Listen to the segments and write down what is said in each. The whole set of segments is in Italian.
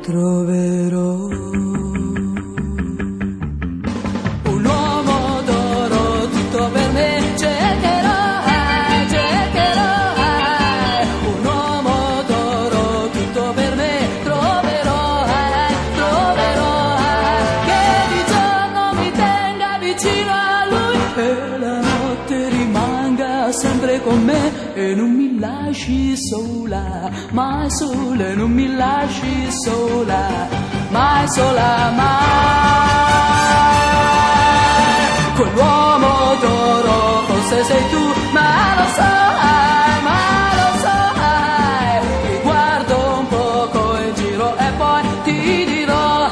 troverò un uomo d'oro tutto per me, cercherò un uomo d'oro tutto per me, troverò che di giorno mi tenga vicino a lui e la notte rimanga sempre con me e non mi lasci sola, mai sola, e non mi lasci sola, mai sola, mai. Quell'uomo d'oro forse sei tu, ma lo sai, ti guardo un poco in giro e poi ti dirò,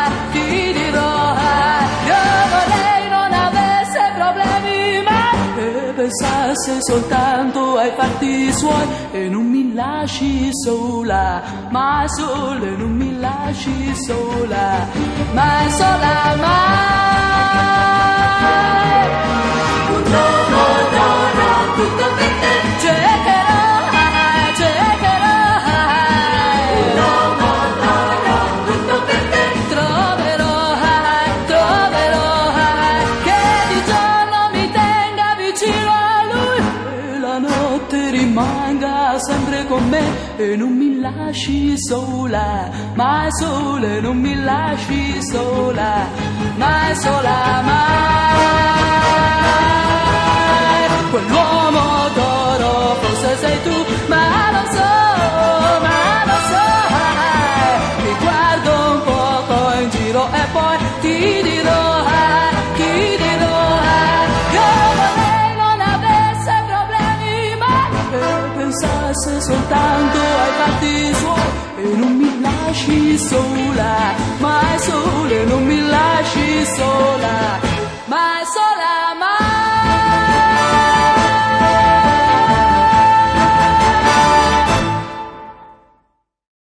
io vorrei non avesse problemi mai e pensasse soltanto ai fatti suoi e non mi lasci sola, mai sola, e non mi lasci sola, mai sola, mai. Un uomo d'oro tutto per te, cercherò. Un uomo d'oro tutto per te, troverò che di giorno mi tenga vicino a lui e la notte rimanga sempre con me e non mi lasci sola, mai sola, e non mi lasci sola, mai sola, mai. Quell'uomo d'oro forse sei tu, ma lo sai, mi guardo un poco in giro e poi ti dirò, io vorrei non avesse problemi mai e pensasse soltanto ai fatti suoi e non mi lasci sola, mai sola, e non mi lasci sola.